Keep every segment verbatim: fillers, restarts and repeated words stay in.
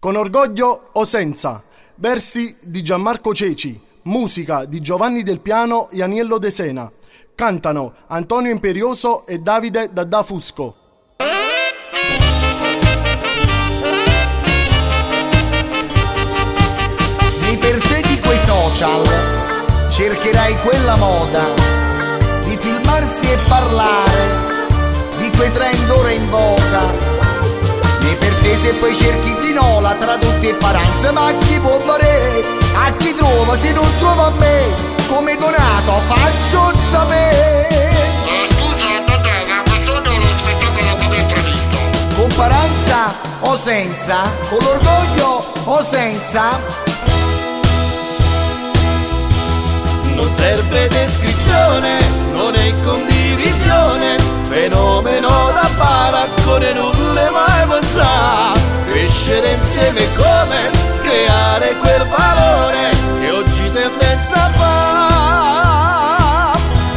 Con orgoglio o senza. Versi di Gianmarco Ceci, musica di Giovanni Del Piano e Aniello De Sena. Cantano Antonio Imperioso e Davide Dadda Fusco. Libertà quei social, cercherai quella moda di filmarsi e parlare di quei trend ora in voga. E per te se poi cerchi di no la tradotti e paranza, ma chi può fare? A chi trova se non trova me? Come Donato faccio sapere. Eh, scusa, Matteo, quest'anno lo spettacolo come è previsto? Con paranza o senza? Con l'orgoglio o senza? Non serve descrizione, non è condivisione, fenomeno da baraccone, nulla mai pensare. Crescere insieme come creare quel valore che oggi tendenza fa.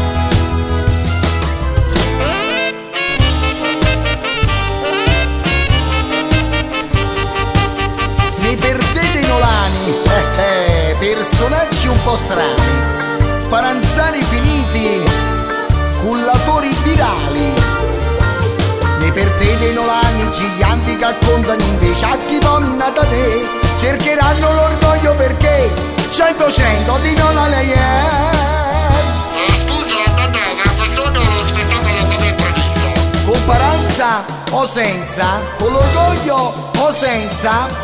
Ne perdete i Nolani, eh, eh, personaggi un po' strani, paranzani finiti, cullatori virali. Ne perdete i Nolani, giganti che accontano invece a chi donna da te. Cercheranno l'orgoglio perché cento cento di Nolani è. Eh, scusa, Matteo, quest'anno lo spettacolo come è previsto? Con paranza o senza? Con l'orgoglio o senza?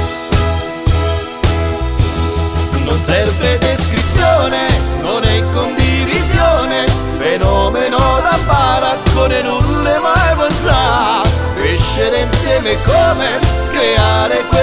Non serve descrizione, non è condivisione, fenomeno da baraccone, nulla mai pensare. Crescere insieme come creare